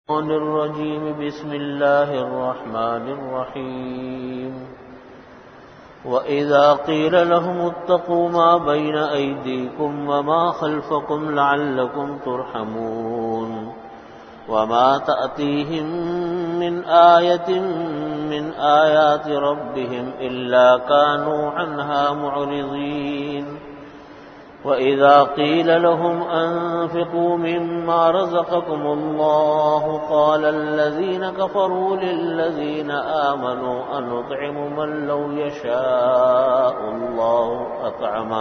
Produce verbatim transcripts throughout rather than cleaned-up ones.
الشيطان الرجيم بسم الله الرحمن الرحيم وإذا قيل لهم اتقوا ما بين أيديكم وما خلفكم لعلكم ترحمون وما تأتيهم من آية من آيات ربهم إلا كانوا عنها معرضين وَإِذَا قِيلَ لَهُمْ أَنفِقُوا مِمَّا رَزَقَكُمُ اللَّهُ قَالَ الَّذِينَ كَفَرُوا لِلَّذِينَ آمَنُوا أَنُطْعِمُ مَن لَّوْ يَشَاءُ اللَّهُ أَطْعَمَهُ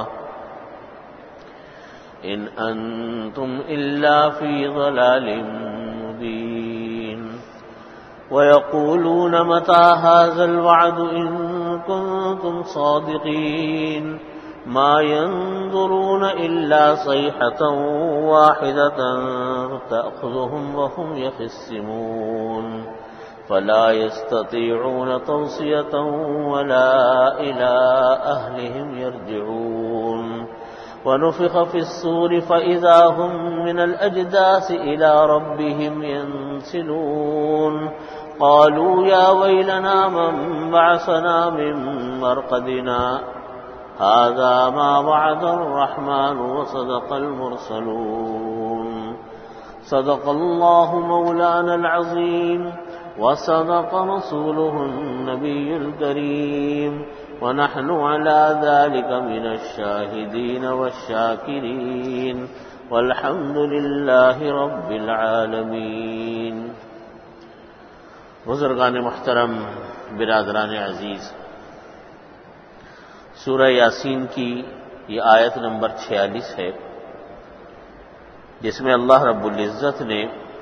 إِنْ أَنتُمْ إِلَّا فِي ضَلَالٍ مُّبِينٍ وَيَقُولُونَ مَتَىٰ هَٰذَا الْوَعْدُ إِن كُنتُمْ صَادِقِينَ ما ينظرون إلا صيحة واحدة تأخذهم وهم يخصمون فلا يستطيعون توصية ولا إلى أهلهم يرجعون ونفخ في الصور فإذا هم من الأجداث إلى ربهم ينسلون قالوا يا ويلنا من بعثنا من مرقدنا هذا ما وعد الرحمن وصدق المرسلون صدق الله مولانا العظيم وصدق رسوله النبي الكريم ونحن على ذلك من الشاهدين والشاكرين والحمد لله رب العالمين. بزرگان محترم، برادران عزیز، سورہ یاسین کی یہ آیت نمبر چھیالیس ہے، جس میں اللہ رب العزت نے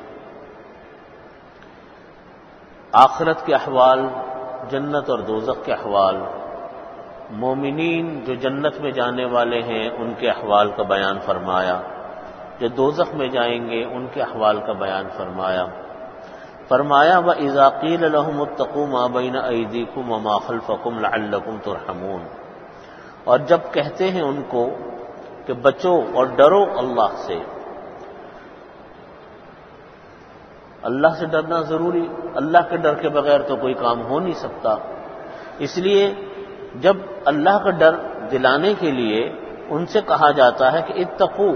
آخرت کے احوال، جنت اور دوزخ کے احوال، مومنین جو جنت میں جانے والے ہیں ان کے احوال کا بیان فرمایا، جو دوزخ میں جائیں گے ان کے احوال کا بیان فرمایا فرمایا وَإِذَا قِيلَ لَهُمُ اتَّقُوا مَا بَيْنَ أَيْدِيكُمْ وَمَا خَلْفَكُمْ لَعَلَّكُمْ تُرْحَمُونَ، اور جب کہتے ہیں ان کو کہ بچو اور ڈرو اللہ سے. اللہ سے ڈرنا ضروری، اللہ کے ڈر کے بغیر تو کوئی کام ہو نہیں سکتا. اس لیے جب اللہ کا ڈر دلانے کے لیے ان سے کہا جاتا ہے کہ اتقو،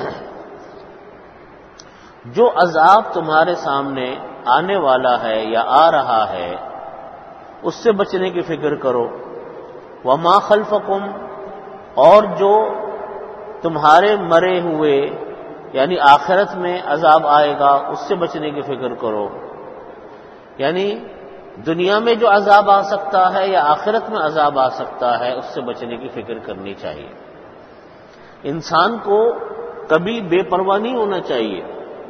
جو عذاب تمہارے سامنے آنے والا ہے یا آ رہا ہے اس سے بچنے کی فکر کرو. وما خلفکم، اور جو تمہارے مرے ہوئے یعنی آخرت میں عذاب آئے گا اس سے بچنے کی فکر کرو. یعنی دنیا میں جو عذاب آ سکتا ہے یا آخرت میں عذاب آ سکتا ہے اس سے بچنے کی فکر کرنی چاہیے. انسان کو کبھی بے پرواہ نہیں ہونا چاہیے.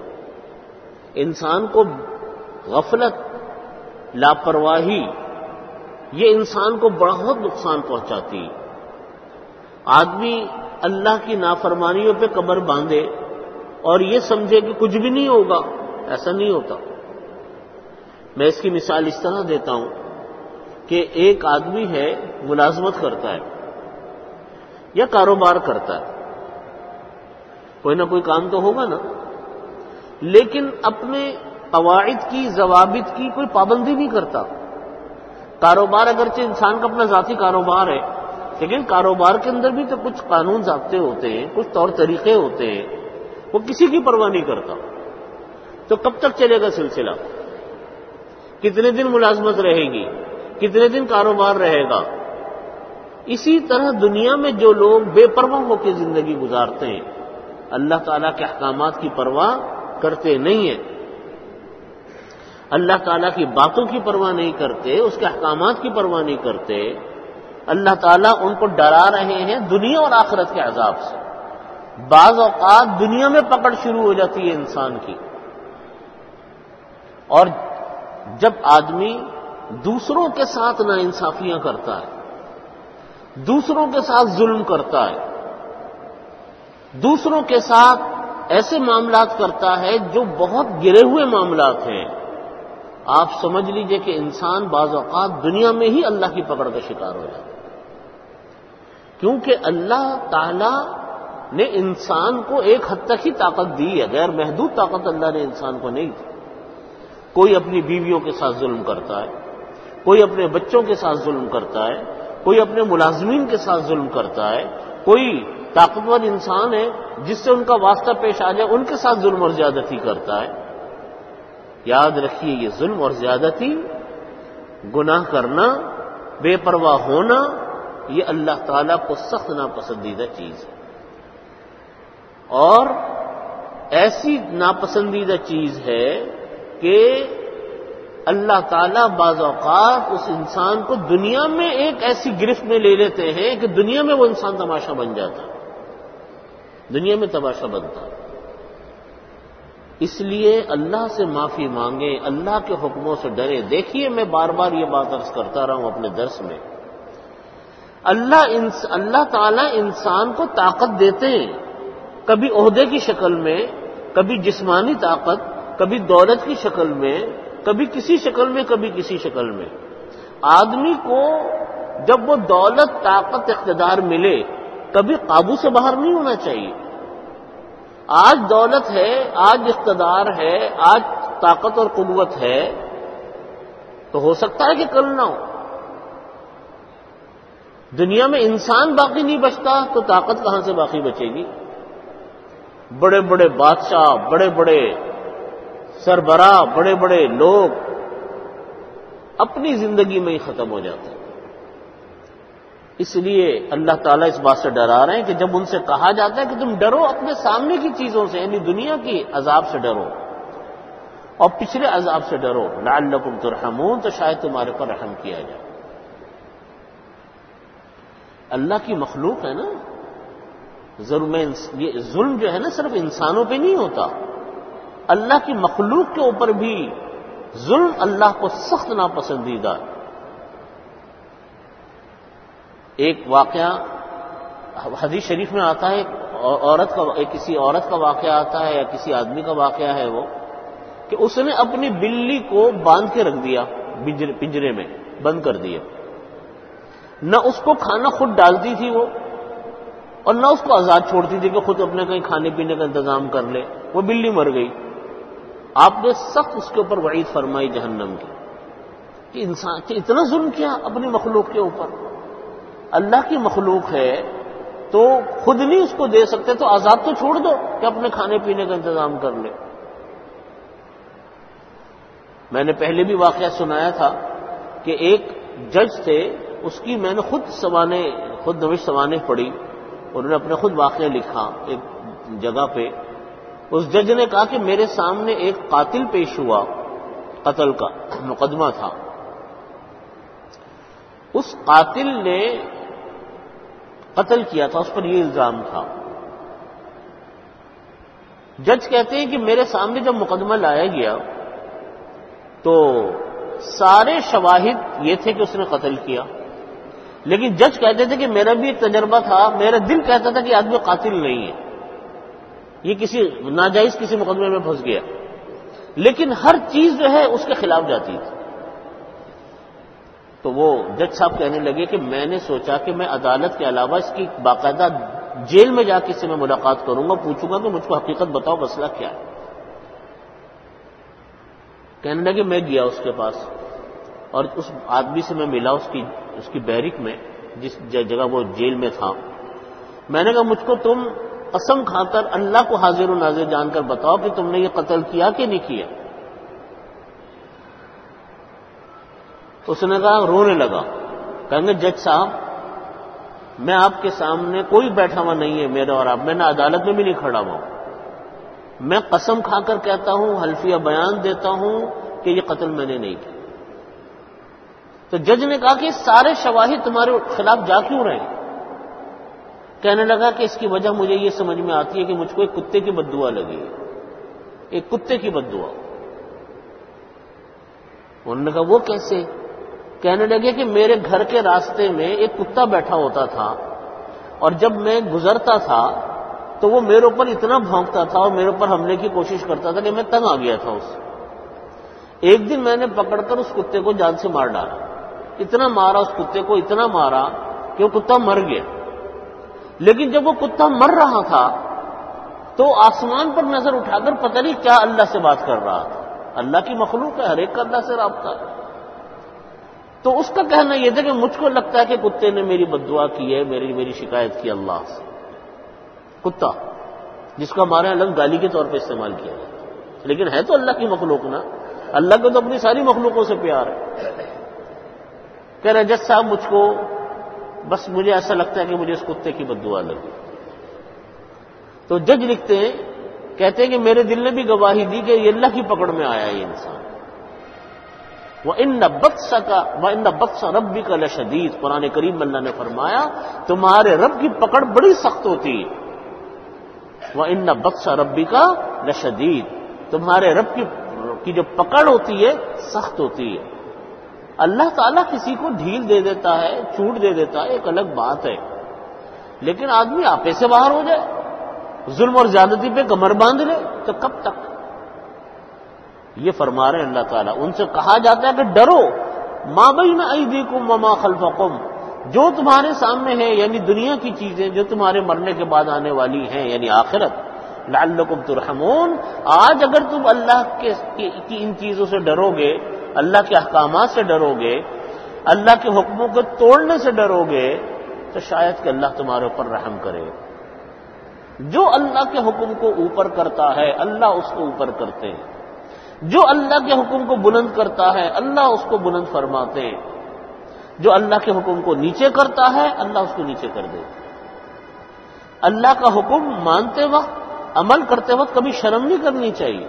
انسان کو غفلت، لاپرواہی، یہ انسان کو بہت نقصان پہنچاتی. آدمی اللہ کی نافرمانیوں پہ کمر باندھے اور یہ سمجھے کہ کچھ بھی نہیں ہوگا، ایسا نہیں ہوتا. میں اس کی مثال اس طرح دیتا ہوں کہ ایک آدمی ہے، ملازمت کرتا ہے یا کاروبار کرتا ہے، کوئی نہ کوئی کام تو ہوگا نا، لیکن اپنے قواعد کی، ضوابط کی کوئی پابندی نہیں کرتا. کاروبار اگرچہ انسان کا اپنا ذاتی کاروبار ہے، لیکن کاروبار کے اندر بھی تو کچھ قانون ضابطے ہوتے ہیں، کچھ طور طریقے ہوتے ہیں، وہ کسی کی پرواہ نہیں کرتا. تو کب تک چلے گا سلسلہ؟ کتنے دن ملازمت رہے گی؟ کتنے دن کاروبار رہے گا؟ اسی طرح دنیا میں جو لوگ بے پرواہ ہو کے زندگی گزارتے ہیں، اللہ تعالیٰ کے احکامات کی پرواہ کرتے نہیں ہیں، اللہ تعالیٰ کی باتوں کی پرواہ نہیں کرتے، اس کے احکامات کی پرواہ نہیں کرتے، اللہ تعالیٰ ان کو ڈرا رہے ہیں دنیا اور آخرت کے عذاب سے. بعض اوقات دنیا میں پکڑ شروع ہو جاتی ہے انسان کی، اور جب آدمی دوسروں کے ساتھ ناانصافیاں کرتا ہے، دوسروں کے ساتھ ظلم کرتا ہے، دوسروں کے ساتھ ایسے معاملات کرتا ہے جو بہت گرے ہوئے معاملات ہیں، آپ سمجھ لیجئے کہ انسان بعض اوقات دنیا میں ہی اللہ کی پکڑ کا شکار ہو جاتا ہے. کیونکہ اللہ تعالی نے انسان کو ایک حد تک ہی طاقت دی ہے، غیر محدود طاقت اللہ نے انسان کو نہیں دی. کوئی اپنی بیویوں کے ساتھ ظلم کرتا ہے، کوئی اپنے بچوں کے ساتھ ظلم کرتا ہے، کوئی اپنے ملازمین کے ساتھ ظلم کرتا ہے، کوئی طاقتور انسان ہے جس سے ان کا واسطہ پیش آ جائے ان کے ساتھ ظلم اور زیادتی کرتا ہے۔ یاد رکھیے یہ ظلم اور زیادتی، گناہ کرنا، بے پرواہ ہونا، یہ اللہ تعالیٰ کو سخت ناپسندیدہ چیز ہے، اور ایسی ناپسندیدہ چیز ہے کہ اللہ تعالیٰ بعض اوقات اس انسان کو دنیا میں ایک ایسی گرفت میں لے لیتے ہیں کہ دنیا میں وہ انسان تماشا بن جاتا ہے، دنیا میں تماشا بنتا ہے۔ اس لیے اللہ سے معافی مانگیں، اللہ کے حکموں سے ڈریں۔ دیکھیے میں بار بار یہ بات عرض کرتا رہا ہوں اپنے درس میں، اللہ انس اللہ تعالیٰ انسان کو طاقت دیتے ہیں، کبھی عہدے کی شکل میں، کبھی جسمانی طاقت، کبھی دولت کی شکل میں، کبھی کسی شکل میں، کبھی کسی شکل میں۔ آدمی کو جب وہ دولت، طاقت، اقتدار ملے کبھی قابو سے باہر نہیں ہونا چاہیے۔ آج دولت ہے، آج اقتدار ہے، آج طاقت اور قوت ہے، تو ہو سکتا ہے کہ کل نہ ہو۔ دنیا میں انسان باقی نہیں بچتا تو طاقت کہاں سے باقی بچے گی؟ بڑے بڑے بادشاہ، بڑے بڑے سربراہ، بڑے بڑے لوگ اپنی زندگی میں ہی ختم ہو جاتے ہیں۔ اس لیے اللہ تعالیٰ اس بات سے ڈرا رہے ہیں کہ جب ان سے کہا جاتا ہے کہ تم ڈرو اپنے سامنے کی چیزوں سے، یعنی دنیا کی عذاب سے ڈرو اور پچھلے عذاب سے ڈرو، لعلکم ترحمون، تو شاید تمہارے پر رحم کیا جائے۔ اللہ کی مخلوق ہے نا، ظلم یہ ظلم جو ہے نا صرف انسانوں پہ نہیں ہوتا، اللہ کی مخلوق کے اوپر بھی ظلم اللہ کو سخت ناپسندیدہ ہے۔ ایک واقعہ حدیث شریف میں آتا ہے، عورت کا ایک کسی عورت کا واقعہ آتا ہے یا کسی آدمی کا واقعہ ہے وہ کہ اس نے اپنی بلی کو باندھ کے رکھ دیا، پنجرے میں بند کر دیا، نہ اس کو کھانا خود ڈالتی تھی وہ، اور نہ اس کو آزاد چھوڑتی تھی کہ خود اپنے کہیں کھانے پینے کا انتظام کر لے، وہ بلی مر گئی۔ آپ نے سخت اس کے اوپر وعید فرمائی جہنم کی کہ انسان کہ اتنا ظلم کیا اپنی مخلوق کے اوپر۔ اللہ کی مخلوق ہے تو خود نہیں اس کو دے سکتے تو آزاد تو چھوڑ دو کہ اپنے کھانے پینے کا انتظام کر لے۔ میں نے پہلے بھی واقعہ سنایا تھا کہ ایک جج تھے، اس کی میں نے خود سوانح خود نوش سوانح پڑھی، انہوں نے اپنے خود واقعہ لکھا ایک جگہ پہ۔ اس جج نے کہا کہ میرے سامنے ایک قاتل پیش ہوا، قتل کا مقدمہ تھا، اس قاتل نے قتل کیا تھا، اس پر یہ الزام تھا۔ جج کہتے ہیں کہ میرے سامنے جب مقدمہ لایا گیا تو سارے شواہد یہ تھے کہ اس نے قتل کیا، لیکن جج کہتے تھے کہ میرا بھی ایک تجربہ تھا، میرا دل کہتا تھا کہ آدمی قاتل نہیں ہے، یہ کسی ناجائز کسی مقدمے میں پھنس گیا، لیکن ہر چیز جو ہے اس کے خلاف جاتی تھی۔ تو وہ جج صاحب کہنے لگے کہ میں نے سوچا کہ میں عدالت کے علاوہ اس کی باقاعدہ جیل میں جا کے اس سے میں ملاقات کروں گا، پوچھوں گا کہ مجھ کو حقیقت بتاؤ مسئلہ کیا ہے۔ کہنے لگے میں گیا اس کے پاس اور اس آدمی سے میں ملا اس کی اس کی بیرک میں، جس جگہ وہ جیل میں تھا۔ میں نے کہا مجھ کو تم قسم کھا کر اللہ کو حاضر و ناظر جان کر بتاؤ کہ تم نے یہ قتل کیا کہ نہیں کیا۔ اس نے کہا، رونے لگا، کہیں گے جج صاحب میں آپ کے سامنے کوئی بیٹھا ہوا نہیں ہے میرا اور آپ، میں نے عدالت میں بھی نہیں کھڑا ہوا، میں قسم کھا کر کہتا ہوں، حلفیہ بیان دیتا ہوں کہ یہ قتل میں نے نہیں کیا۔ تو جج نے کہا کہ سارے شواہد تمہارے خلاف جا کیوں رہے ہیں؟ کہنے لگا کہ اس کی وجہ مجھے یہ سمجھ میں آتی ہے کہ مجھ کو ایک کتے کی بد دعا لگی ہے، ایک کتے کی بد دعا۔ انہوں نے کہا وہ کیسے؟ کہنے لگے کہ میرے گھر کے راستے میں ایک کتا بیٹھا ہوتا تھا اور جب میں گزرتا تھا تو وہ میرے اوپر اتنا بھونکتا تھا اور میرے اوپر حملے کی کوشش کرتا تھا کہ میں تنگ آ گیا تھا اس سے۔ ایک دن میں نے پکڑ کر اس کتے کو جان سے مار ڈالا، اتنا مارا اس کتے کو، اتنا مارا کہ وہ کتا مر گیا۔ لیکن جب وہ کتا مر رہا تھا تو آسمان پر نظر اٹھا کر پتہ نہیں کیا اللہ سے بات کر رہا تھا، اللہ کی مخلوق ہے، ہر ایک کا اللہ سے رابطہ ہے۔ تو اس کا کہنا یہ تھا کہ مجھ کو لگتا ہے کہ کتے نے میری بد دعا کی ہے، میری میری شکایت کی اللہ سے۔ کتا جس کو ہمارے یہاں لفظ گالی کے طور پہ استعمال کیا جاتا ہے، لیکن ہے تو اللہ کی مخلوق نا، اللہ کو تو اپنی ساری مخلوقوں سے پیار ہے۔ کہ رجت صاحب مجھ کو بس مجھے ایسا لگتا ہے کہ مجھے اس کتے کی بد دعا لگی۔ تو جج لکھتے ہیں، کہتے ہیں کہ میرے دل نے بھی گواہی دی کہ یہ اللہ کی پکڑ میں آیا یہ انسان۔ وَإِنَّ بَطْشَكَ وَإِنَّ بَطْشَ رَبِّكَ لَشَدِيدٌ، قرآن کریم میں اللہ نے فرمایا تمہارے رب کی پکڑ بڑی سخت ہوتی ہے۔ وَإِنَّ بَطْشَ رَبِّكَ لَشَدِيدٌ، تمہارے رب کی کی جو پکڑ ہوتی ہے سخت ہوتی ہے۔ اللہ تعالیٰ کسی کو ڈھیل دے دیتا ہے، چھوٹ دے دیتا ہے، ایک الگ بات ہے، لیکن آدمی آپے سے باہر ہو جائے، ظلم اور زیادتی پہ کمر باندھ لے تو کب تک؟ یہ فرما رہے ہیں اللہ تعالیٰ، ان سے کہا جاتا ہے کہ ڈرو ما بین ایدیکم وما خلفکم، جو تمہارے سامنے ہے یعنی دنیا کی چیزیں جو تمہارے مرنے کے بعد آنے والی ہیں یعنی آخرت، لعلکم ترحمون، آج اگر تم اللہ کے کی ان چیزوں سے ڈرو گے، اللہ کے احکامات سے ڈرو گے، اللہ کے حکموں کو توڑنے سے ڈرو گے، تو شاید کہ اللہ تمہارے اوپر رحم کرے۔ جو اللہ کے حکم کو اوپر کرتا ہے اللہ اس کو اوپر کرتے ہیں، جو اللہ کے حکم کو بلند کرتا ہے اللہ اس کو بلند فرماتے ہیں، جو اللہ کے حکم کو نیچے کرتا ہے اللہ اس کو نیچے کر دیتے۔ اللہ کا حکم مانتے وقت، عمل کرتے وقت کبھی شرم نہیں کرنی چاہیے،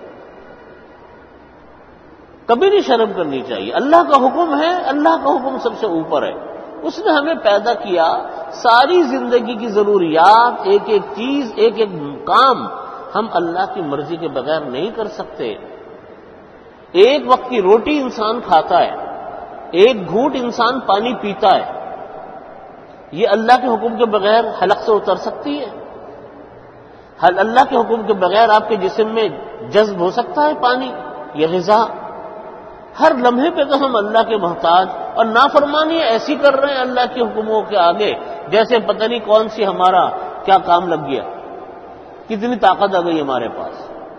کبھی نہیں شرم کرنی چاہیے۔ اللہ کا حکم ہے، اللہ کا حکم سب سے اوپر ہے، اس نے ہمیں پیدا کیا، ساری زندگی کی ضروریات، ایک ایک چیز، ایک ایک کام ہم اللہ کی مرضی کے بغیر نہیں کر سکتے۔ ایک وقت کی روٹی انسان کھاتا ہے، ایک گھونٹ انسان پانی پیتا ہے، یہ اللہ کے حکم کے بغیر حلق سے اتر سکتی ہے؟ اللہ کے حکم کے بغیر آپ کے جسم میں جذب ہو سکتا ہے پانی، یہ غذا؟ ہر لمحے پہ تو ہم اللہ کے محتاج، اور نافرمانی ایسی کر رہے ہیں اللہ کے حکموں کے آگے جیسے پتہ نہیں کون سی ہمارا کیا کام لگ گیا، کتنی طاقت آ گئی ہمارے پاس۔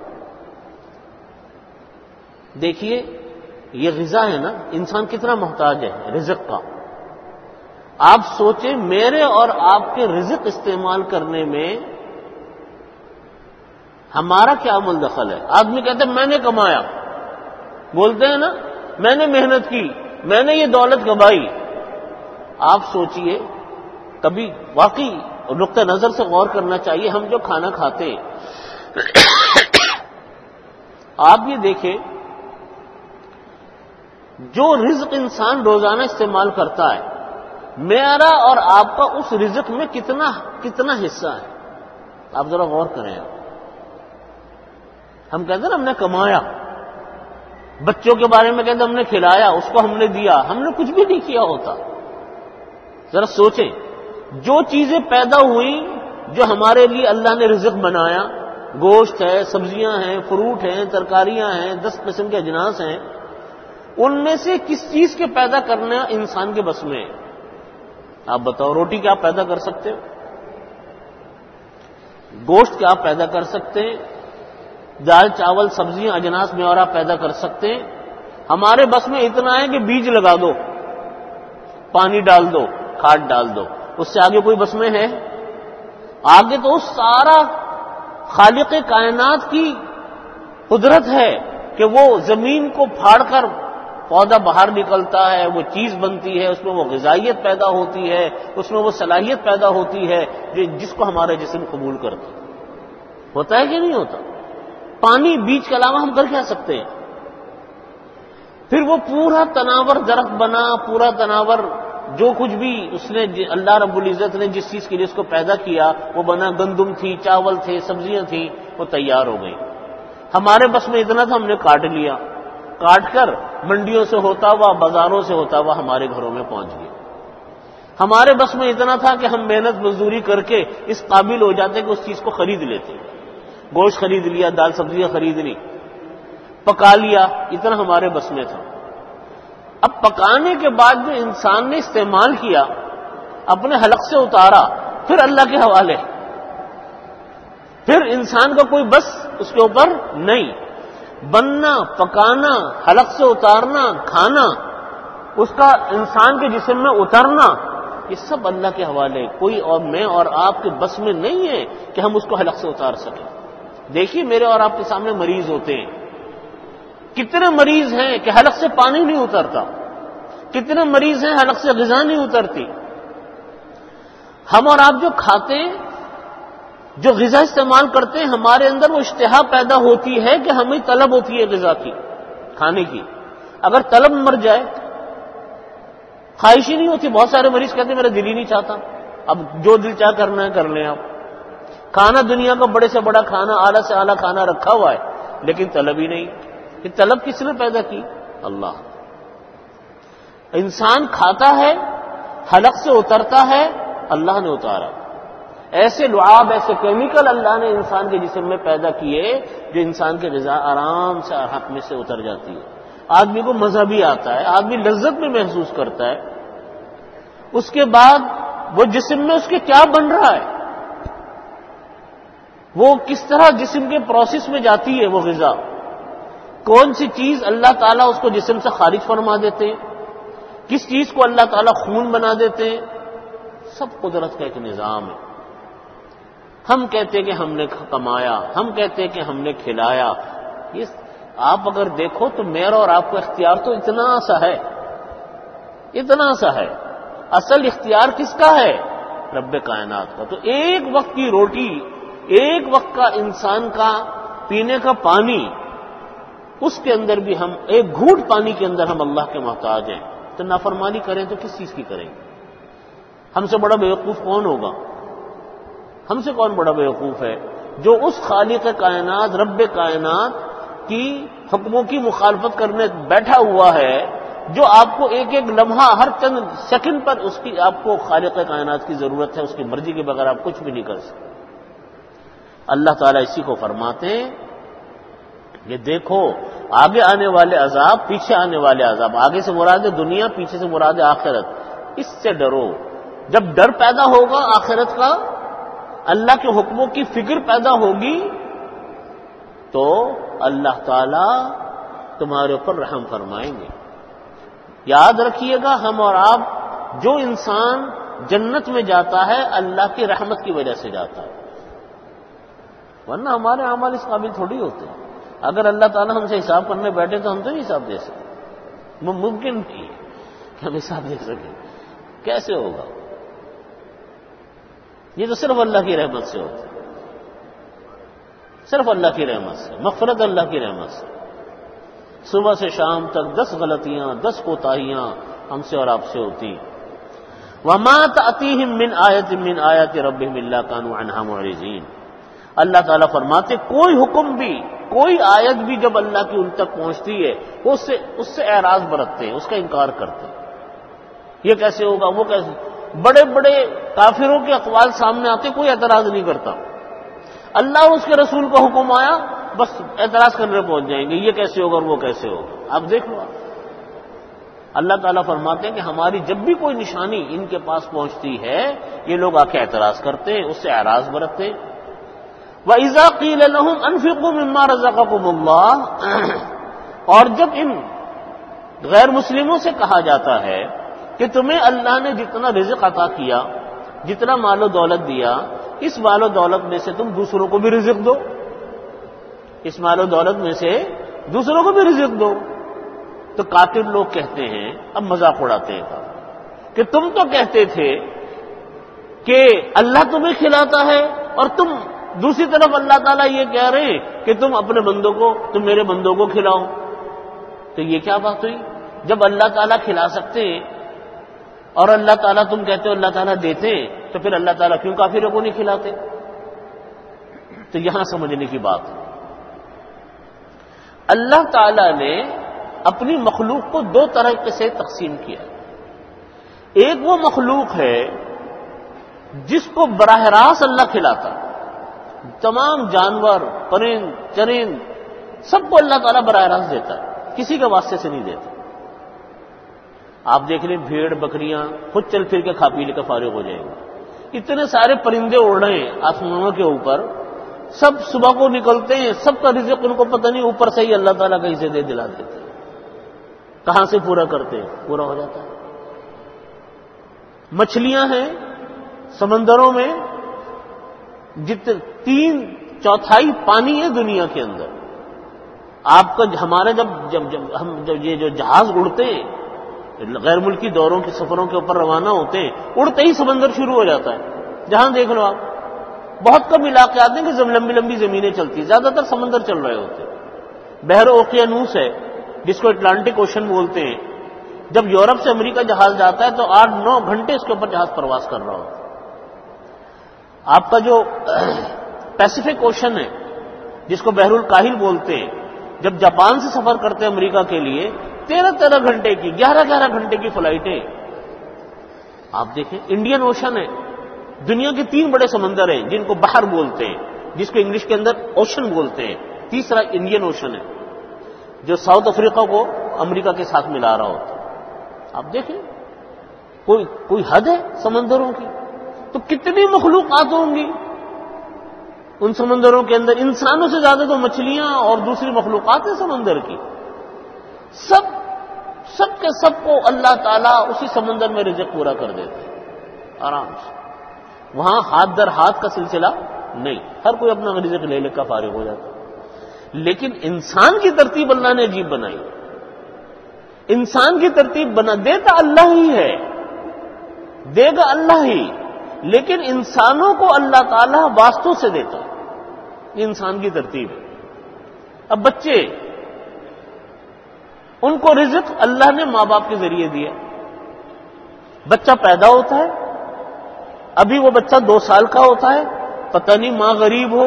دیکھیے یہ غذا ہے نا، انسان کتنا محتاج ہے رزق کا۔ آپ سوچیں میرے اور آپ کے رزق استعمال کرنے میں ہمارا کیا عمل دخل ہے؟ آدمی کہتے ہیں میں نے کمایا، بولتے ہیں نا میں نے محنت کی، میں نے یہ دولت کمائی۔ آپ سوچئے کبھی واقعی نقطہ نظر سے غور کرنا چاہیے، ہم جو کھانا کھاتے ہیں آپ یہ دیکھیں جو رزق انسان روزانہ استعمال کرتا ہے، میرا اور آپ کا اس رزق میں کتنا کتنا حصہ ہے؟ آپ ذرا غور کریں۔ ہم کہتے ہیں نا ہم نے کمایا، بچوں کے بارے میں کہتے ہیں ہم نے کھلایا، اس کو ہم نے دیا، ہم نے کچھ بھی نہیں کیا ہوتا۔ ذرا سوچیں جو چیزیں پیدا ہوئیں جو ہمارے لیے اللہ نے رزق بنایا، گوشت ہے، سبزیاں ہیں، فروٹ ہیں، ترکاریاں ہیں، دس قسم کے اجناس ہیں، ان میں سے کس چیز کے پیدا کرنا انسان کے بس میں ہے؟ آپ بتاؤ، روٹی کیا آپ پیدا کر سکتے ہو؟ گوشت کیا آپ پیدا کر سکتے ہیں؟ دال چاول سبزیاں اجناس میں اور آپ پیدا کر سکتے ہیں؟ ہمارے بس میں اتنا ہے کہ بیج لگا دو، پانی ڈال دو، کھاد ڈال دو، اس سے آگے کوئی بس میں ہے؟ آگے تو اس سارا خالق کائنات کی قدرت ہے کہ وہ زمین کو پھاڑ کر پودا باہر نکلتا ہے، وہ چیز بنتی ہے، اس میں وہ غذائیت پیدا ہوتی ہے، اس میں وہ صلاحیت پیدا ہوتی ہے جس کو ہمارا جسم قبول کرتا ہے۔ ہوتا ہے کہ نہیں ہوتا؟ پانی بیج کے علاوہ ہم کر کیا سکتے ہیں؟ پھر وہ پورا تناور درخت بنا، پورا تناور جو کچھ بھی اس نے اللہ رب العزت نے جس چیز کے لیے اس کو پیدا کیا وہ بنا، گندم تھی، چاول تھے، سبزیاں تھیں، وہ تیار ہو گئی۔ ہمارے بس میں اتنا تھا، ہم نے کاٹ لیا، کاٹ کر منڈیوں سے ہوتا ہوا، بازاروں سے ہوتا ہوا ہمارے گھروں میں پہنچ گیا۔ ہمارے بس میں اتنا تھا کہ ہم محنت مزدوری کر کے اس قابل ہو جاتے کہ اس چیز کو خرید لیتے، گوشت خرید لیا، دال سبزیاں خرید لی، پکا لیا، اتنا ہمارے بس میں تھا۔ اب پکانے کے بعد جو انسان نے استعمال کیا، اپنے حلق سے اتارا، پھر اللہ کے حوالے، پھر انسان کا کوئی بس اس کے اوپر نہیں۔ بننا، پکانا، حلق سے اتارنا، کھانا، اس کا انسان کے جسم میں اترنا، یہ سب اللہ کے حوالے. کوئی اور میں اور آپ کے بس میں نہیں ہے کہ ہم اس کو حلق سے اتار سکیں. دیکھیے میرے اور آپ کے سامنے مریض ہوتے ہیں، کتنے مریض ہیں کہ حلق سے پانی نہیں اترتا، کتنے مریض ہیں حلق سے غذا نہیں اترتی. ہم اور آپ جو کھاتے ہیں، جو غذا استعمال کرتے ہیں، ہمارے اندر وہ اشتہا پیدا ہوتی ہے کہ ہمیں طلب ہوتی ہے غذا کی، کھانے کی. اگر طلب مر جائے، خواہش ہی نہیں ہوتی. بہت سارے مریض کہتے ہیں میرا دل ہی نہیں چاہتا. اب جو دل چاہ کرنا ہے کر لیں آپ. کھانا دنیا کا بڑے سے بڑا کھانا، اعلیٰ سے اعلیٰ کھانا رکھا ہوا ہے، لیکن طلب ہی نہیں. یہ طلب کس نے پیدا کی؟ اللہ. انسان کھاتا ہے، حلق سے اترتا ہے، اللہ نے اتارا. ایسے لعاب، ایسے کیمیکل اللہ نے انسان کے جسم میں پیدا کیے جو انسان کی غذا آرام سے حق میں سے اتر جاتی ہے. آدمی کو مزہ بھی آتا ہے، آدمی لذت بھی محسوس کرتا ہے. اس کے بعد وہ جسم میں اس کے کیا بن رہا ہے، وہ کس طرح جسم کے پروسیس میں جاتی ہے وہ غذا، کون سی چیز اللہ تعالیٰ اس کو جسم سے خارج فرما دیتے ہیں، کس چیز کو اللہ تعالیٰ خون بنا دیتے ہیں، سب قدرت کا ایک نظام ہے. ہم کہتے ہیں کہ ہم نے کمایا، ہم کہتے ہیں کہ ہم نے کھلایا. یہ آپ اگر دیکھو تو میرا اور آپ کو اختیار تو اتنا سا ہے، اتنا سا ہے. اصل اختیار کس کا ہے؟ رب کائنات کا. تو ایک وقت کی روٹی، ایک وقت کا انسان کا پینے کا پانی، اس کے اندر بھی ہم ایک گھونٹ پانی کے اندر ہم اللہ کے محتاج ہیں. تو نافرمانی کریں تو کس چیز کی کریں؟ ہم سے بڑا بیوقوف کون ہوگا؟ ہم سے کون بڑا بیوقوف ہے جو اس خالق کائنات، رب کائنات کی حکموں کی مخالفت کرنے بیٹھا ہوا ہے، جو آپ کو ایک ایک لمحہ، ہر چند سیکنڈ پر اس کی آپ کو خالق کائنات کی ضرورت ہے. اس کی مرضی کے بغیر آپ کچھ بھی نہیں کر سکتے. اللہ تعالیٰ اسی کو فرماتے ہیں کہ دیکھو آگے آنے والے عذاب، پیچھے آنے والے عذاب. آگے سے مراد ہے دنیا، پیچھے سے مراد ہے آخرت. اس سے ڈرو. جب ڈر پیدا ہوگا آخرت کا، اللہ کے حکموں کی فکر پیدا ہوگی، تو اللہ تعالیٰ تمہارے اوپر رحم فرمائیں گے. یاد رکھیے گا، ہم اور آپ، جو انسان جنت میں جاتا ہے اللہ کی رحمت کی وجہ سے جاتا ہے، ورنہ ہمارے اعمال اس قابل تھوڑی ہوتے ہیں. اگر اللہ تعالیٰ ہم سے حساب کرنے بیٹھے تو ہم تو نہیں حساب دے سکتے. ممکن نہیں ہے کہ ہم حساب دے سکیں. کیسے ہوگا؟ یہ تو صرف اللہ کی رحمت سے ہوتا ہے، صرف اللہ کی رحمت سے، مغفرت اللہ کی رحمت سے. صبح سے شام تک دس غلطیاں، دس کوتاہیاں ہم سے اور آپ سے ہوتی. وَمَا تَأْتِيهِم مِّنْ آيَةٍ مِّنْ آيَاتِ رَبِّهِمْ إِلَّا كَانُوا عَنْهَا مُعْرِضِينَ. اللہ تعالیٰ فرماتے کوئی حکم بھی، کوئی آیت بھی جب اللہ کی ان تک پہنچتی ہے وہ اس سے اس سے اعراض برتتے ہیں، اس کا انکار کرتے ہیں. یہ کیسے ہوگا، وہ کیسے. بڑے بڑے کافروں کے اقوال سامنے آتے، کوئی اعتراض نہیں کرتا. اللہ اس کے رسول کا حکم آیا، بس اعتراض کرنے پہنچ جائیں گے، یہ کیسے ہوگا اور وہ کیسے ہوگا. آپ دیکھ لو. اللہ تعالیٰ فرماتے ہیں کہ ہماری جب بھی کوئی نشانی ان کے پاس پہنچتی ہے، یہ لوگ آ کے اعتراض کرتے ہیں، اس سے اعراض برتتے ہیں. وَإِذَا قِيلَ لَهُمْ أَنفِقُوا مِمَّا رَزَقَكُمُ اللَّهُ، اور جب ان غیر مسلموں سے کہا جاتا ہے کہ تمہیں اللہ نے جتنا رزق عطا کیا، جتنا مال و دولت دیا، اس مال و دولت میں سے تم دوسروں کو بھی رزق دو، اس مال و دولت میں سے دوسروں کو بھی رزق دو. تو کافر لوگ کہتے ہیں، اب مذاق اڑاتے ہیں کہ تم تو کہتے تھے کہ اللہ تمہیں کھلاتا ہے، اور تم دوسری طرف اللہ تعالیٰ یہ کہہ رہے ہیں کہ تم اپنے بندوں کو، تم میرے بندوں کو کھلاؤ. تو یہ کیا بات ہوئی؟ جب اللہ تعالیٰ کھلا سکتے ہیں اور اللہ تعالیٰ تم کہتے ہو اللہ تعالیٰ دیتے ہیں، تو پھر اللہ تعالیٰ کیوں کافروں کو نہیں کھلاتے؟ تو یہاں سمجھنے کی بات ہے. اللہ تعالیٰ نے اپنی مخلوق کو دو طریقے سے تقسیم کیا. ایک وہ مخلوق ہے جس کو براہ راست اللہ کھلاتا، تمام جانور، پرند چرند سب کو اللہ تعالیٰ براہ راست دیتا ہے، کسی کے واسطے سے نہیں دیتا. آپ دیکھ لیں بھیڑ بکریاں خود چل پھر کے کھا پی لے کے فارغ ہو جائیں گے. اتنے سارے پرندے اڑ رہے ہیں آسمانوں کے اوپر، سب صبح کو نکلتے ہیں، سب کا رزق ان کو پتہ نہیں اوپر سے ہی اللہ تعالیٰ کہیں سے دے دلا دیتے ہیں، کہاں سے پورا کرتے ہیں، پورا ہو جاتا ہے۔ مچھلیاں ہیں سمندروں میں، جت تین چوتھائی پانی ہے دنیا کے اندر۔ آپ کا ہمارے جب جب جب ہم جب یہ جو جہاز اڑتے ہیں غیر ملکی دوروں کے سفروں کے اوپر روانہ ہوتے ہیں، اڑتے ہی سمندر شروع ہو جاتا ہے، جہاں دیکھ لو آپ۔ بہت کم علاقے آتے ہیں کہ لمبی لمبی زمینیں چلتی ہیں، زیادہ تر سمندر چل رہے ہوتے ہیں۔ بحر اوقیانوس ہے جس کو اٹلانٹک اوشن بولتے ہیں، جب یورپ سے امریکہ جہاز جاتا ہے تو آٹھ نو گھنٹے اس کے اوپر جہاز پرواز کر رہا ہوتا ہے۔ آپ کا جو پیسیفک اوشن ہے جس کو بحر الکاہل بولتے ہیں، جب جاپان سے سفر کرتے ہیں امریکہ کے لیے تیرہ تیرہ گھنٹے کی گیارہ گیارہ گھنٹے کی فلائٹیں۔ آپ دیکھیں انڈین اوشن ہے، دنیا کے تین بڑے سمندر ہیں جن کو بحر بولتے ہیں، جس کو انگلش کے اندر اوشن بولتے ہیں۔ تیسرا انڈین اوشن ہے جو ساؤتھ افریقہ کو امریکہ کے ساتھ ملا رہا ہوتا ہے۔ آپ دیکھیں کوئی کوئی حد ہے سمندروں کی؟ تو کتنی مخلوقات ہوں گی ان سمندروں کے اندر، انسانوں سے زیادہ تو مچھلیاں اور دوسری مخلوقات ہیں سمندر کی۔ سب سب کے سب کو اللہ تعالیٰ اسی سمندر میں رزق پورا کر دیتے ہیں آرام سے، وہاں ہاتھ در ہاتھ کا سلسلہ نہیں، ہر کوئی اپنا رزق لے لے کر فارغ ہو جاتا ہے۔ لیکن انسان کی ترتیب اللہ نے عجیب بنائی، انسان کی ترتیب بنا دیتا اللہ ہی ہے، دے گا اللہ ہی، لیکن انسانوں کو اللہ تعالیٰ واسطوں سے دیتا ہے، یہ انسان کی ترتیب ہے۔ اب بچے، ان کو رزق اللہ نے ماں باپ کے ذریعے دیا۔ بچہ پیدا ہوتا ہے، ابھی وہ بچہ دو سال کا ہوتا ہے، پتہ نہیں ماں غریب ہو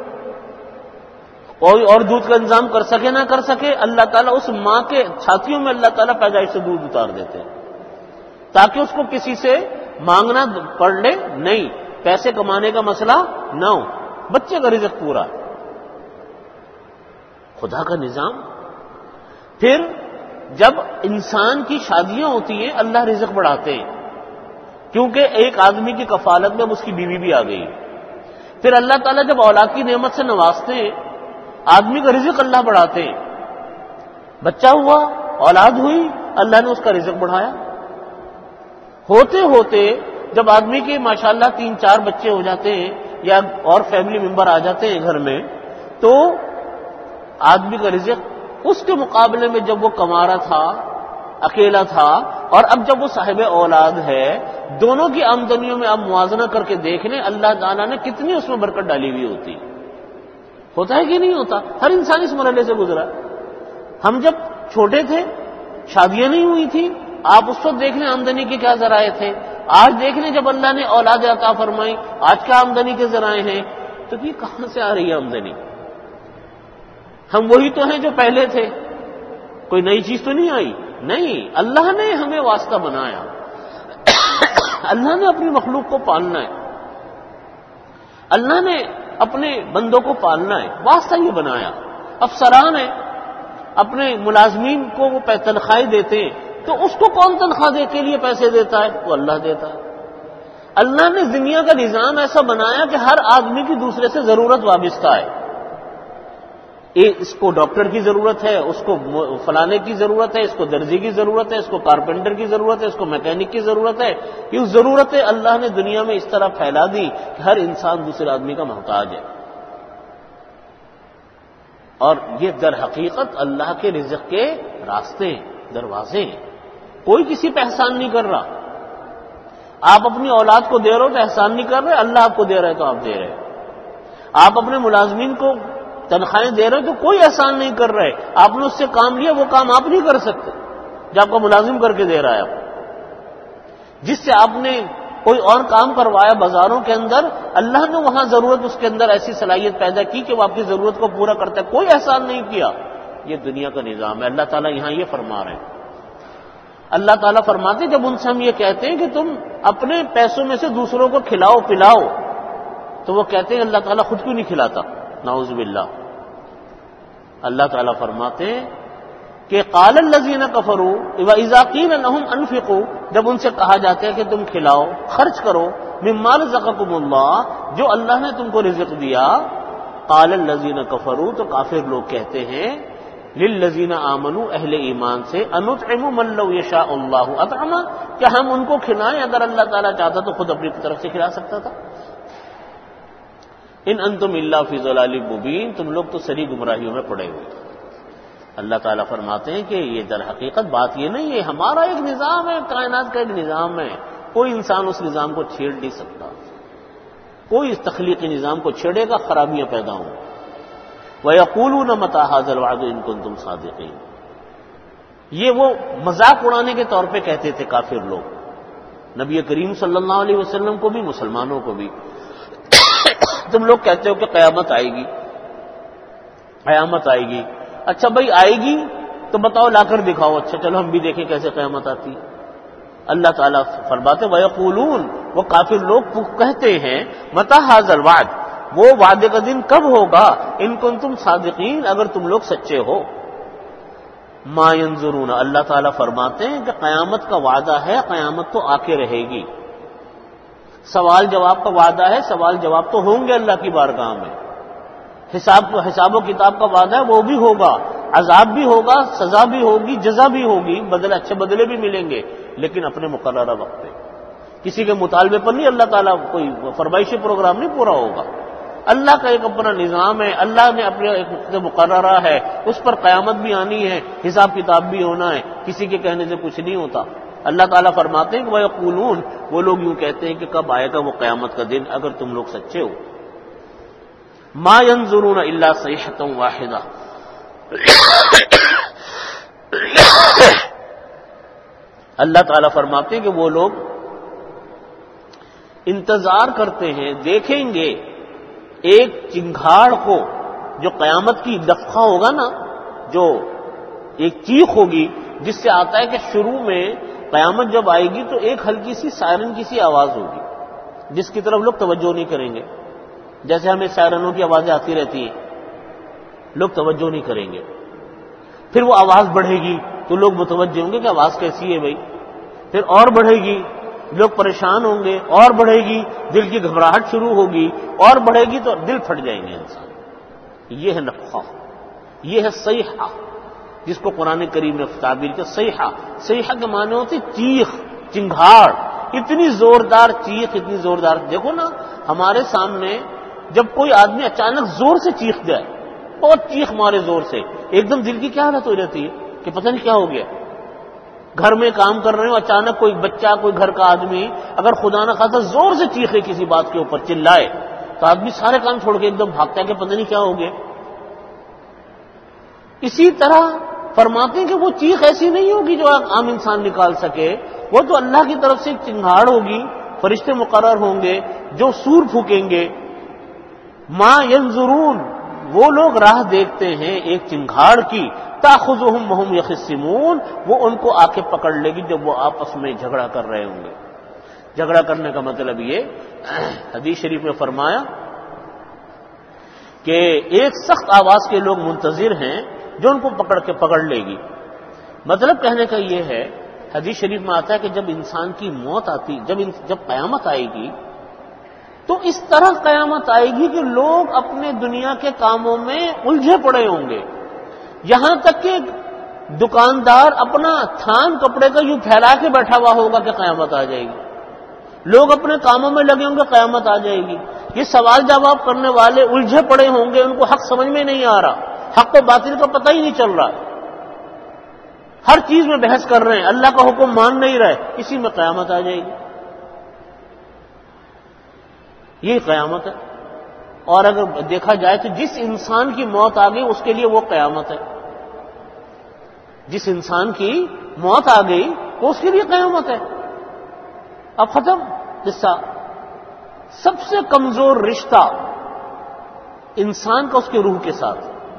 کوئی اور دودھ کا انتظام کر سکے نہ کر سکے، اللہ تعالیٰ اس ماں کے چھاتیوں میں اللہ تعالیٰ پیدائش سے دودھ اتار دیتے ہیں تاکہ اس کو کسی سے مانگنا پڑ لے نہیں، پیسے کمانے کا مسئلہ نہ ہو، بچے کا رزق پورا، خدا کا نظام۔ پھر جب انسان کی شادیاں ہوتی ہیں اللہ رزق بڑھاتے ہیں، کیونکہ ایک آدمی کی کفالت میں اس کی بیوی بھی آ گئی۔ پھر اللہ تعالیٰ جب اولاد کی نعمت سے نوازتے ہیں، آدمی کا رزق اللہ بڑھاتے ہیں، بچہ ہوا، اولاد ہوئی، اللہ نے اس کا رزق بڑھایا۔ ہوتے ہوتے جب آدمی کے ماشاءاللہ تین چار بچے ہو جاتے ہیں یا اور فیملی ممبر آ جاتے ہیں گھر میں، تو آدمی کا رزق اس کے مقابلے میں جب وہ کما رہا تھا اکیلا تھا اور اب جب وہ صاحب اولاد ہے، دونوں کی آمدنیوں میں آپ موازنہ کر کے دیکھ لیں اللہ تعالیٰ نے کتنی اس میں برکت ڈالی ہوئی ہوتی ہوتا ہے کہ نہیں ہوتا؟ ہر انسان اس مرحلے سے گزرا۔ ہم جب چھوٹے تھے شادیاں نہیں ہوئی تھی، آپ اس وقت دیکھ لیں آمدنی کے کیا ذرائع تھے، آج دیکھ لیں جب اللہ نے اولاد عطا فرمائی آج کیا آمدنی کے ذرائع ہیں، تو یہ کہاں سے آ رہی ہے آمدنی؟ ہم وہی تو ہیں جو پہلے تھے، کوئی نئی چیز تو نہیں آئی، نہیں، اللہ نے ہمیں واسطہ بنایا، اللہ نے اپنی مخلوق کو پالنا ہے، اللہ نے اپنے بندوں کو پالنا ہے، واسطہ یہ بنایا۔ افسران ہیں اپنے ملازمین کو وہ تنخواہیں دیتے ہیں، تو اس کو کون تنخواہ دے کے لیے پیسے دیتا ہے؟ وہ اللہ دیتا ہے۔ اللہ نے دنیا کا نظام ایسا بنایا کہ ہر آدمی کی دوسرے سے ضرورت وابستہ ہے، اس کو ڈاکٹر کی ضرورت ہے، اس کو فلانے کی ضرورت ہے، اس کو درزی کی ضرورت ہے، اس کو کارپینٹر کی ضرورت ہے، اس کو میکینک کی ضرورت ہے۔ یہ ضرورتیں اللہ نے دنیا میں اس طرح پھیلا دی کہ ہر انسان دوسرے آدمی کا محتاج ہے، اور یہ در حقیقت اللہ کے رزق کے راستے دروازے ہیں، کوئی کسی پہ احسان نہیں کر رہا۔ آپ اپنی اولاد کو دے رہے ہو تو احسان نہیں کر رہے، اللہ آپ کو دے رہا ہے تو آپ دے رہے ہیں۔ آپ اپنے ملازمین کو تنخواہیں دے رہے ہو تو کوئی احسان نہیں کر رہے، آپ نے اس سے کام لیا، وہ کام آپ نہیں کر سکتے جو آپ کا ملازم کر کے دے رہا ہے۔ آپ جس سے آپ نے کوئی اور کام کروایا بازاروں کے اندر، اللہ نے وہاں ضرورت اس کے اندر ایسی صلاحیت پیدا کی کہ وہ آپ کی ضرورت کو پورا کرتا ہے، کوئی احسان نہیں کیا۔ یہ دنیا کا نظام ہے۔ اللہ تعالیٰ یہاں یہ فرما رہے ہیں، اللہ تعالیٰ فرماتے جب ان سے ہم یہ کہتے ہیں کہ تم اپنے پیسوں میں سے دوسروں کو کھلاؤ پلاؤ، تو وہ کہتے ہیں اللہ تعالیٰ خود کیوں نہیں کھلاتا؟ نعوذ باللہ۔ اللہ تعالیٰ فرماتے ہیں کہ قال الذین کفروا واذا قیل لهم انفقوا، جب ان سے کہا جاتا ہے کہ تم کھلاؤ، خرچ کرو، مما رزقکم اللہ، جو اللہ نے تم کو رزق دیا، قال الذین کفروا، تو کافر لوگ کہتے ہیں للذین آمنوا، اہل ایمان سے، انطعم من لو یشاء اللہ اطعما، کہ ہم ان کو کھلائیں، اگر اللہ تعالیٰ چاہتا تو خود اپنی طرف سے کھلا سکتا تھا۔ ان انتم الا فی ضلال مبین، تم لوگ تو سری گمراہیوں میں پڑے ہوئے۔ اللہ تعالیٰ فرماتے ہیں کہ یہ در حقیقت بات یہ نہیں ہے، ہمارا ایک نظام ہے، کائنات کا ایک نظام ہے، کوئی انسان اس نظام کو چھیڑ نہیں سکتا، کوئی اس تخلیقی نظام کو چھیڑے گا خرابیاں پیدا ہوں۔ وَيَقُولُونَ مَتَىٰ هَٰذَا الْوَعْدُ إِن كُنتُمْ صَادِقِينَ، یہ وہ مذاق اڑانے کے طور پہ کہتے تھے کافر لوگ نبی کریم صلی اللہ علیہ وسلم کو بھی، مسلمانوں کو بھی۔ تم لوگ کہتے ہو کہ قیامت آئے گی، قیامت آئے گی، اچھا بھائی آئے گی تو بتاؤ، لا کر دکھاؤ، اچھا چلو ہم بھی دیکھیں کیسے قیامت آتی ہے۔ اللہ تعالیٰ فرماتے وَيَقُولُونَ، وہ کافر لوگ کہتے ہیں مَتَىٰ هَٰذَا الْوَعْدُ، وہ وعدے کا دن کب ہوگا، ان کنتم صادقین، اگر تم لوگ سچے ہو۔ ما ينظرون، اللہ تعالیٰ فرماتے ہیں کہ قیامت کا وعدہ ہے، قیامت تو آ کے رہے گی۔ سوال جواب کا وعدہ ہے، سوال جواب تو ہوں گے اللہ کی بارگاہ میں۔ حساب حساب و کتاب کا وعدہ ہے، وہ بھی ہوگا، عذاب بھی ہوگا، سزا بھی ہوگی، جزا بھی ہوگی، بدلے اچھے بدلے بھی ملیں گے، لیکن اپنے مقررہ وقت پہ۔ کسی کے مطالبے پر نہیں اللہ تعالیٰ کوئی فرمائشی پروگرام نہیں پورا ہوگا۔ اللہ کا ایک اپنا نظام ہے، اللہ نے اپنے ایک وقت مقررہ ہے، اس پر قیامت بھی آنی ہے، حساب کتاب بھی ہونا ہے، کسی کے کہنے سے کچھ نہیں ہوتا۔ اللہ تعالیٰ فرماتے ہیں کہ وَيَقُولُونَ، وہ لوگ یوں کہتے ہیں کہ کب آئے گا وہ قیامت کا دن اگر تم لوگ سچے ہو۔ ما ينظرون الا صیحۃ واحدہ، اللہ تعالیٰ فرماتے ہیں کہ وہ لوگ انتظار کرتے ہیں، دیکھیں گے ایک چنگھاڑ کو، جو قیامت کی دفعہ ہوگا نا، جو ایک چیخ ہوگی جس سے آتا ہے کہ شروع میں قیامت جب آئے گی تو ایک ہلکی سی سائرن کی سی آواز ہوگی جس کی طرف لوگ توجہ نہیں کریں گے، جیسے ہمیں سائرنوں کی آوازیں آتی رہتی ہیں، لوگ توجہ نہیں کریں گے۔ پھر وہ آواز بڑھے گی تو لوگ متوجہ ہوں گے کہ آواز کیسی ہے بھائی، پھر اور بڑھے گی، لوگ پریشان ہوں گے، اور بڑھے گی، دل کی گھبراہٹ شروع ہوگی، اور بڑھے گی تو دل پھٹ جائیں گے انسان۔ یہ ہے نفخہ، یہ ہے صیحہ، جس کو قرآن کریم نے تعبیر کیا صیحہ۔ صیحہ کے معنی ہوتی چیخ، چنگھاڑ، اتنی زوردار چیخ، اتنی زوردار۔ دیکھو نا ہمارے سامنے جب کوئی آدمی اچانک زور سے چیخ جائے، بہت چیخ مارے زور سے، ایک دم دل کی کیا حالت ہو جاتی ہے کہ پتہ نہیں کیا ہو گیا۔ گھر میں کام کر رہے ہو، اچانک کوئی بچہ، کوئی گھر کا آدمی اگر خدا نہ خاصا زور سے چیخے کسی بات کے اوپر، چلائے، تو آدمی سارے کام چھوڑ کے ایک دم بھاگتا ہے کہ پتہ نہیں کیا ہو گیا۔ اسی طرح فرماتے ہیں کہ وہ چیخ ایسی نہیں ہوگی جو عام انسان نکال سکے، وہ تو اللہ کی طرف سے ایک چنگھاڑ ہوگی، فرشتے مقرر ہوں گے جو سور پھونکیں گے۔ ما ينظرون، وہ لوگ راہ دیکھتے ہیں ایک چنگھاڑ کی، تاخذہم وہم یخصمون، وہ ان کو آ کے پکڑ لے گی جب وہ آپس میں جھگڑا کر رہے ہوں گے۔ جھگڑا کرنے کا مطلب یہ، حدیث شریف میں فرمایا کہ ایک سخت آواز کے لوگ منتظر ہیں جو ان کو پکڑ کے پکڑ لے گی۔ مطلب کہنے کا یہ ہے، حدیث شریف میں آتا ہے کہ جب انسان کی موت آتی، جب جب قیامت آئے گی تو اس طرح قیامت آئے گی کہ لوگ اپنے دنیا کے کاموں میں الجھے پڑے ہوں گے، یہاں تک کہ دکاندار اپنا تھان کپڑے کا یوں پھیلا کے بیٹھا ہوا ہوگا کہ قیامت آ جائے گی، لوگ اپنے کاموں میں لگے ہوں گے، قیامت آ جائے گی۔ یہ سوال جواب کرنے والے الجھے پڑے ہوں گے، ان کو حق سمجھ میں نہیں آ رہا، حق و باطل کا پتہ ہی نہیں چل رہا، ہر چیز میں بحث کر رہے ہیں، اللہ کا حکم مان نہیں رہے، اسی میں قیامت آ جائے گی۔ یہ قیامت ہے۔ اور اگر دیکھا جائے تو جس انسان کی موت آ گئی اس کے لیے وہ قیامت ہے، جس انسان کی موت آ گئی وہ اس کے لیے قیامت ہے۔ اب ختم قصہ۔ سب سے کمزور رشتہ انسان کا اس کے روح کے ساتھ،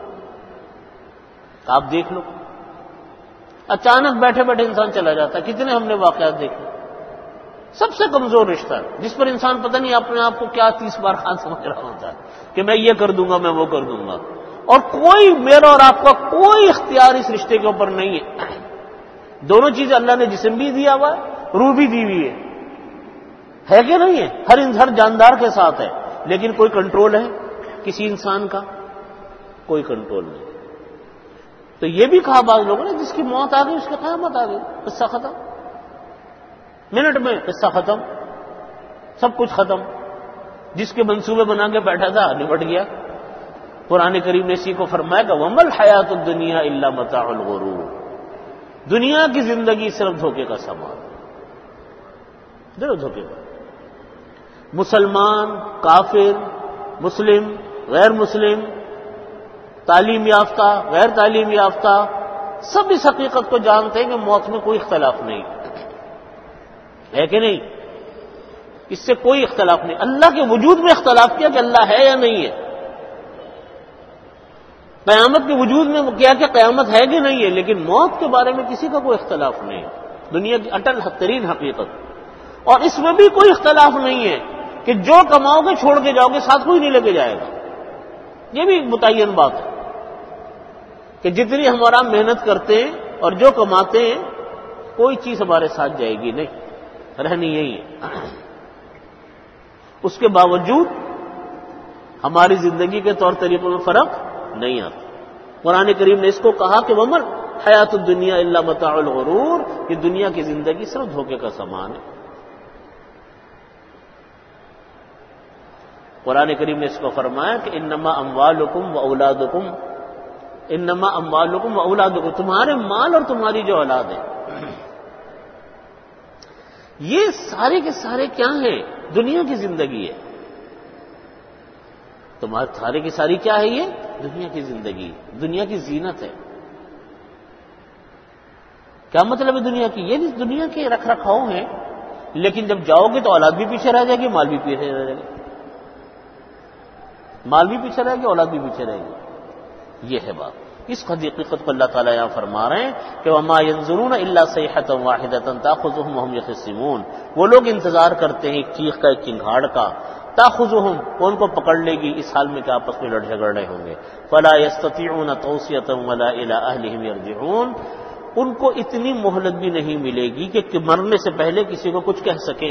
آپ دیکھ لو، اچانک بیٹھے بیٹھے انسان چلا جاتا ہے، کتنے ہم نے واقعات دیکھے۔ سب سے کمزور رشتہ ہے جس پر انسان پتہ نہیں اپنے آپ کو کیا تیس بار خان سمجھ رہا ہوتا ہے کہ میں یہ کر دوں گا، میں وہ کر دوں گا، اور کوئی میرا اور آپ کا کوئی اختیار اس رشتے کے اوپر نہیں ہے۔ دونوں چیزیں اللہ نے جسم بھی دیا ہوا ہے، روح بھی دی ہوئی ہے، ہے کہ نہیں ہے؟ ہر ہر جاندار کے ساتھ ہے، لیکن کوئی کنٹرول ہے؟ کسی انسان کا کوئی کنٹرول نہیں. تو یہ بھی کہا بعض لوگوں نے جس کی موت آ گئی اس کی قیامت آ گئی، قصہ ختم، منٹ میں قصہ ختم، سب کچھ ختم. جس کے منصوبے بنا کے بیٹھا تھا نمٹ گیا. قرآن کریم نے اسی کو فرمایا کہ وَمَا الْحَيَاةُ الدُّنْيَا إِلَّا مَتَاعُ الْغُرُورِ، دنیا کی زندگی صرف دھوکے کا سامان، صرف دھوکے کا. مسلمان، کافر، مسلم، غیر مسلم، تعلیم یافتہ، غیر تعلیم یافتہ، سب اس حقیقت کو جانتے ہیں کہ موت میں کوئی اختلاف نہیں ہے کہ نہیں؟ اس سے کوئی اختلاف نہیں. اللہ کے وجود میں اختلاف کیا کہ اللہ ہے یا نہیں ہے. قیامت کے وجود میں کیا کہ قیامت ہے کہ نہیں ہے، لیکن موت کے بارے میں کسی کا کوئی اختلاف نہیں ہے. دنیا کی اٹل ترین حقیقت. اور اس میں بھی کوئی اختلاف نہیں ہے کہ جو کماؤ گے چھوڑ کے جاؤ گے، ساتھ کوئی نہیں لے کے جائے گا. یہ بھی متعین بات ہے کہ جتنی ہمارا محنت کرتے ہیں اور جو کماتے ہیں کوئی چیز ہمارے ساتھ جائے گی نہیں، رہنی یہی ہے. اس کے باوجود ہماری زندگی کے طور طریقوں میں فرق نہیں آتا. قرآن کریم نے اس کو کہا کہ وَمَا الْحَيَاةُ الدُّنْيَا إِلَّا مَتَاعُ الْغُرُورِ، یہ دنیا کی زندگی صرف دھوکے کا سامان ہے. قرآن کریم نے اس کو فرمایا کہ انما اموالکم و اولادکم، انما اموالکم و اولادکم، تمہارے مال اور تمہاری جو اولاد ہے یہ سارے کے سارے کیا ہیں؟ دنیا کی زندگی ہے. تمہارے سارے کی ساری کیا ہے؟ یہ دنیا کی زندگی، دنیا کی زینت ہے. کیا مطلب ہے دنیا کی؟ یہ دنیا کے رکھ رکھاؤ ہیں، لیکن جب جاؤ گے تو اولاد بھی پیچھے رہ جائے گی، مال بھی پیچھے رہ جائے گا، مال بھی پیچھے رہے گی، اولاد بھی پیچھے رہے گی. یہ ہے بات. اس حقیقت کو اللہ تعالیٰ یہاں فرما رہے ہیں کہ وَمَا يَنظُرُونَ إِلَّا صَيْحَةً وَاحِدَةً تَأْخُذُهُمْ وَهُمْ يَخِصِّمُونَ، وہ لوگ انتظار کرتے ہیں ایک چیخ کا، ایک چنگھاڑ کا. تَأْخُذُهُمْ، وہ ان کو پکڑ لے گی اس حال میں کہ آپس میں لڑ جھگڑ رہے ہوں گے. فَلَا يَسْتَطِيعُونَ تَوْصِيَةً وَلَا إِلَىٰ أَهْلِهِمْ يَرْجِعُونَ، ان کو اتنی مہلت بھی نہیں ملے گی کہ مرنے سے پہلے کسی کو کچھ کہہ سکیں،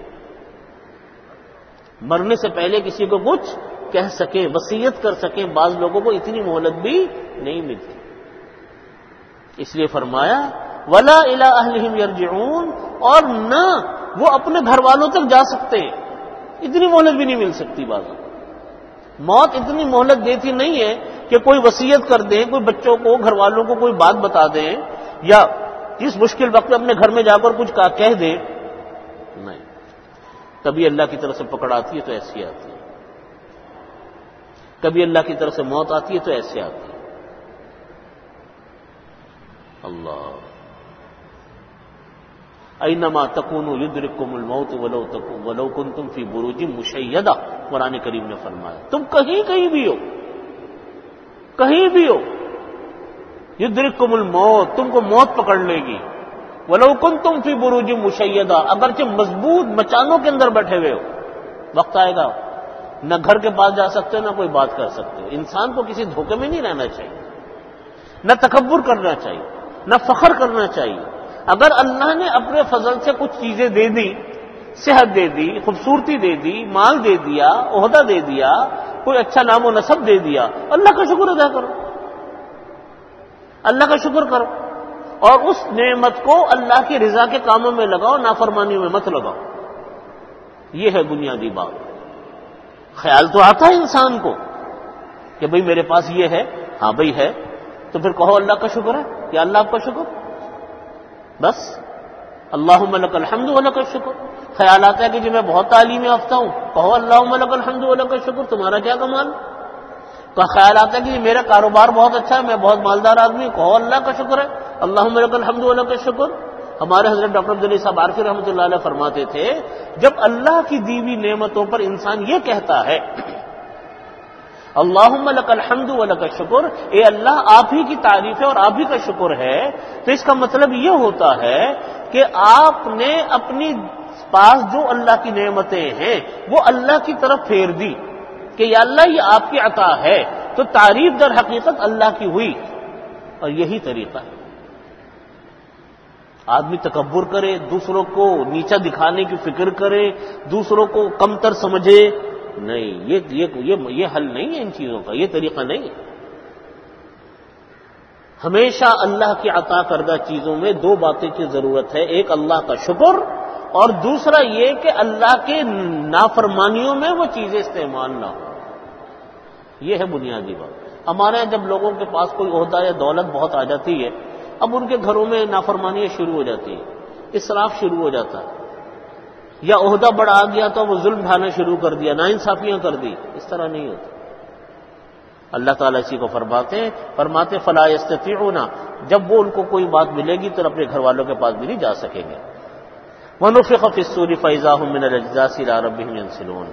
مرنے سے پہلے کسی کو کچھ کہہ سکیں، وصیت کر سکیں. بعض لوگوں کو اتنی مہلت بھی نہیں ملتی. اس لیے فرمایا وَلَا إِلَىٰ أَهْلِهِمْ يَرْجِعُونَ، اور نہ وہ اپنے گھر والوں تک جا سکتے ہیں، اتنی مہلت بھی نہیں مل سکتی. بعض موت اتنی مہلت دیتی نہیں ہے کہ کوئی وصیت کر دیں، کوئی بچوں کو، گھر والوں کو کوئی بات بتا دیں، یا اس مشکل وقت میں اپنے گھر میں جا کر کچھ کہہ دیں. نہیں، کبھی اللہ کی طرف سے پکڑ آتی ہے تو ایسی آتی ہے، کبھی اللہ کی طرف سے موت آتی ہے تو ایسے آتی ہے. اللہ اینما تکونوا یدرککم الموت ولو تکونوا ولو کنتم فی بروج مشیدہ، قرآن کریم نے فرمایا تم کہیں کہیں بھی ہو، کہیں بھی ہو، یدرککم الموت، تم کو موت پکڑ لے گی. ولو کنتم فی بروج مشیدہ، اگرچہ مضبوط مچانوں کے اندر بیٹھے ہوئے ہو، وقت آئے گا نہ گھر کے پاس جا سکتے نہ کوئی بات کر سکتے. انسان کو کسی دھوکے میں نہیں رہنا چاہیے، نہ تکبر کرنا چاہیے، نہ فخر کرنا چاہیے. اگر اللہ نے اپنے فضل سے کچھ چیزیں دے دی، صحت دے دی، خوبصورتی دے دی، مال دے دیا، عہدہ دے دیا، کوئی اچھا نام و نسب دے دیا، اللہ کا شکر ادا کرو، اللہ کا شکر کرو، اور اس نعمت کو اللہ کی رضا کے کاموں میں لگاؤ، نافرمانی میں مت لگاؤ. یہ ہے بنیادی بات. خیال تو آتا ہے انسان کو کہ بھئی میرے پاس یہ ہے، ہاں بھئی ہے، تو پھر کہو اللہ کا شکر ہے، یا اللہ آپ کا شکر، بس اللہم لک الحمد و لک الشکر. خیال آتا ہے کہ جی میں بہت تعلیم یافتہ ہوں، کہو اللہم لک الحمد و لک الشکر، تمہارا کیا کمال. کا خیال آتا ہے کہ جی میرا کاروبار بہت اچھا ہے، میں بہت مالدار آدمی ہوں، کہو اللہ کا شکر ہے، اللہم لک الحمد و لک الشکر. ہمارے حضرت ڈاکٹر عبدالعلی صاحب عارفی رحمۃ اللہ علیہ فرماتے تھے جب اللہ کی دی ہوئی نعمتوں پر انسان یہ کہتا ہے اللہم لک الحمد و لک الشکر، اے اللہ آپ ہی کی تعریف ہے اور آپ ہی کا شکر ہے، تو اس کا مطلب یہ ہوتا ہے کہ آپ نے اپنی پاس جو اللہ کی نعمتیں ہیں وہ اللہ کی طرف پھیر دی کہ یا اللہ یہ آپ کی عطا ہے، تو تعریف در حقیقت اللہ کی ہوئی. اور یہی طریقہ ہے. آدمی تکبر کرے، دوسروں کو نیچا دکھانے کی فکر کرے، دوسروں کو کمتر سمجھے، نہیں، یہ یہ یہ یہ حل نہیں ہے ان چیزوں کا، یہ طریقہ نہیں ہے۔ ہمیشہ اللہ کی عطا کردہ چیزوں میں دو باتیں کی ضرورت ہے، ایک اللہ کا شکر اور دوسرا یہ کہ اللہ کے نافرمانیوں میں وہ چیزیں استعمال نہ ہو۔ یہ ہے بنیادی بات۔ ہمارے یہاں جب لوگوں کے پاس کوئی عہدہ یا دولت بہت آ جاتی ہے، اب ان کے گھروں میں نافرمانیاں شروع ہو جاتی ہیں، اسراف شروع ہو جاتا ہے، یا عہدہ بڑا آ گیا تو وہ ظلم ڈھانا شروع کر دیا، ناانصافیاں کر دی۔ اس طرح نہیں ہوتا۔ اللہ تعالیٰ اسی کو فرماتے ہیں فرماتے فلا یستطیعون، جب وہ ان کو کوئی بات ملے گی تو اپنے گھر والوں کے پاس بھی نہیں جا سکیں گے۔ وَنُفِخَ فِي الصُّورِ فَإِذَا هُم مِّنَ الْأَجْدَاثِ إِلَىٰ رَبِّهِمْ يَنسِلُونَ۔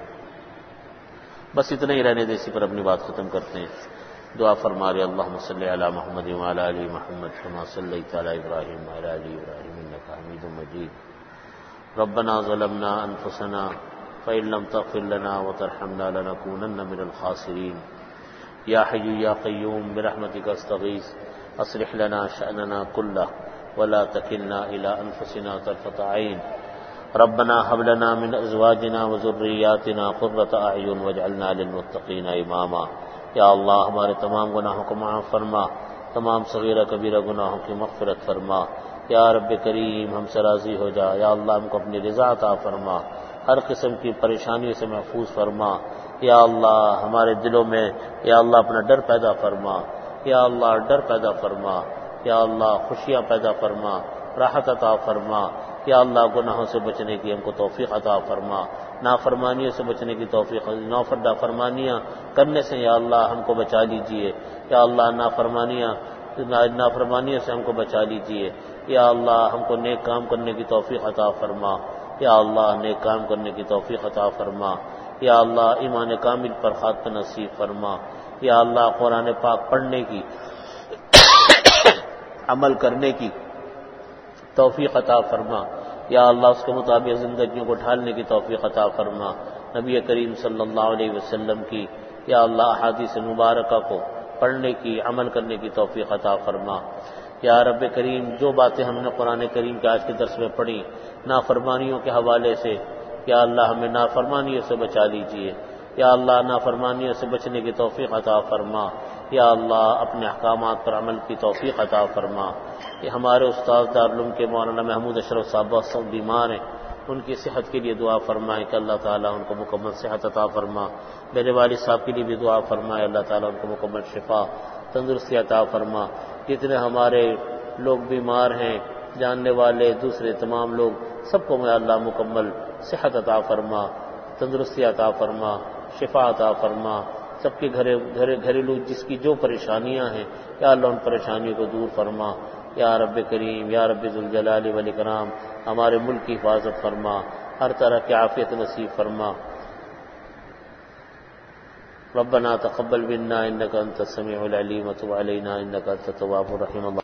بس اتنا ہی رہنے دے، اسی پر اپنی بات ختم کرتے ہیں۔ دعا فرما رہے اللہم صلی علی محمد وعلی آل محمد كما صلیت علی ابراہیم وعلی آل ابراہیم انک حمید مجید۔ ربنا ظلمنا انفسنا فإن لم تغفر لنا وترحمنا لنكونن من الخاسرین۔ یا حی یا قیوم برحمتک استغیث اصلح لنا شأننا كله ولا تکلنا إلى انفسنا طرفة عین۔ ربنا هب لنا من ازواجنا وذریاتنا قرة اعین واجعلنا للمتقین اماما۔ یا اللہ ہمارے تمام گناہوں کو معاف فرما، تمام صغیرہ کبیرہ گناہوں کی مغفرت فرما۔ یا رب کریم ہم سے راضی ہو جا، یا اللہ ہم کو اپنی رضا عطا فرما، ہر قسم کی پریشانیوں سے محفوظ فرما۔ یا اللہ ہمارے دلوں میں یا اللہ اپنا ڈر پیدا فرما، یا اللہ ڈر پیدا فرما، یا اللہ خوشیاں پیدا فرما، راحت عطا فرما۔ یا اللہ گناہوں سے بچنے کی ہم کو توفیق عطا فرما، نافرمانیوں سے بچنے کی توفیق، نافرمانیاں کرنے سے یا اللہ ہم کو بچا لیجئے۔ یا اللہ نافرمانیاں نافرمانیوں سے ہم کو بچا لیجئے۔ یا اللہ ہم کو نیک کام کرنے کی توفیق عطا فرما، یا اللہ نیک کام کرنے کی توفیق عطا فرما۔ یا اللہ ایمان کامل پر خاتمہ نصیب فرما۔ یا اللہ قرآن پاک پڑھنے کی عمل کرنے کی توفیق عطا فرما۔ یا اللہ اس کے مطابق زندگیوں کو ڈھالنے کی توفیق عطا فرما۔ نبی کریم صلی اللہ علیہ وسلم کی یا اللہ احادیث مبارکہ کو پڑھنے کی عمل کرنے کی توفیق عطا فرما۔ یا رب کریم جو باتیں ہم نے قرآن کریم کے آج کے درس میں پڑھی نافرمانیوں کے حوالے سے، یا اللہ ہمیں نافرمانیوں سے بچا لیجئے۔ یا اللہ نافرمانیوں سے بچنے کی توفیق عطا فرما۔ یا اللہ اپنے احکامات پر عمل کی توفیق عطا فرما۔ یہ ہمارے استاد دارالعلوم کے مولانا محمود اشرف صاحب بہت بیمار ہیں، ان کی صحت کے لیے دعا فرمائیں کہ اللہ تعالیٰ ان کو مکمل صحت عطا فرما۔ میرے والد صاحب کے لیے بھی دعا فرمائے اللہ تعالیٰ ان کو مکمل شفا تندرستی عطا فرما۔ جتنے ہمارے لوگ بیمار ہیں، جاننے والے دوسرے تمام لوگ، سب کو میں اللہ مکمل صحت عطا فرما، تندرستی عطا فرما، شفا عطا فرما۔ سب کے گھر گھریلو جس کی جو پریشانیاں ہیں یا اللہ ان پریشانیوں کو دور فرما۔ یا رب کریم یا رب ذوالجلال والاکرام ہمارے ملک کی حفاظت فرما، ہر طرح کی عافیت نصیب فرما۔ ربنا تقبل منا انك انت السميع العليم وتب علينا انك انت التواب الرحيم۔